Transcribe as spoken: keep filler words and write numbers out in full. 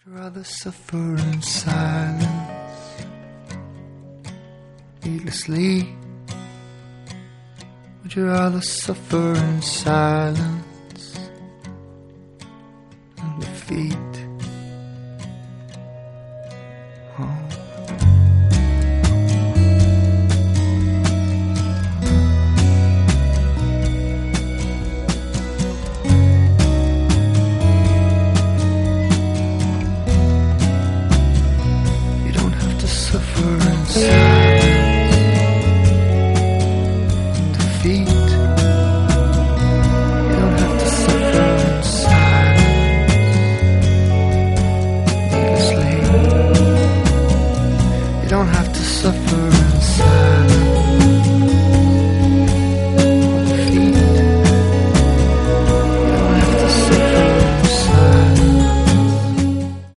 Would you rather suffer in silence, needlessly? Would you rather suffer in silence and defeat? Oh.